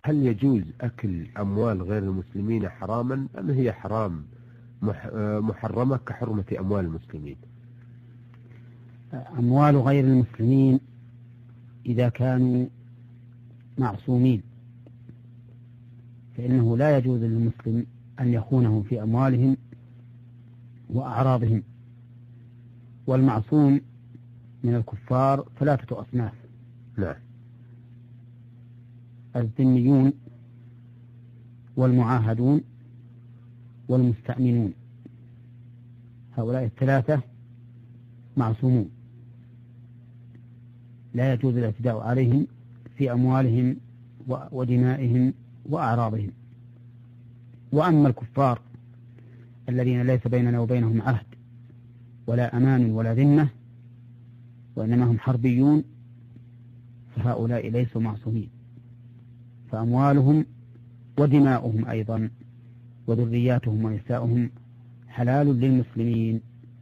هل يجوز أكل أموال غير المسلمين حراما أم هي حرام محرمة كحرمة أموال المسلمين؟ أموال غير المسلمين إذا كانوا معصومين فإنه لا يجوز للمسلم أن يخونهم في أموالهم وأعراضهم. والمعصوم من الكفار ثلاثة أصناف: نعم. الذميون والمعاهدون والمستأمنون، هؤلاء الثلاثة معصومون لا يجوز الاعتداء عليهم في أموالهم ودمائهم وأعراضهم. وأما الكفار الذين ليس بيننا وبينهم عهد ولا أمان ولا ذمة وإنما هم حربيون فهؤلاء ليسوا معصومين، فأموالهم ودماؤهم أيضا وذرياتهم ونساؤهم حلال للمسلمين،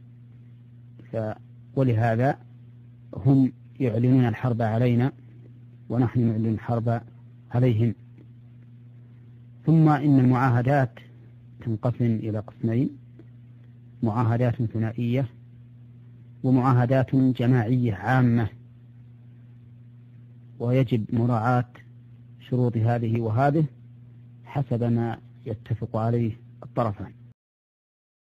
ولهذا هم يعلنون الحرب علينا ونحن نعلن الحرب عليهم. ثم إن المعاهدات تنقسم إلى قسمين: معاهدات ثنائية ومعاهدات جماعية عامة، ويجب مراعاة شروط هذه وهذه حسب ما يتفق عليه الطرفان.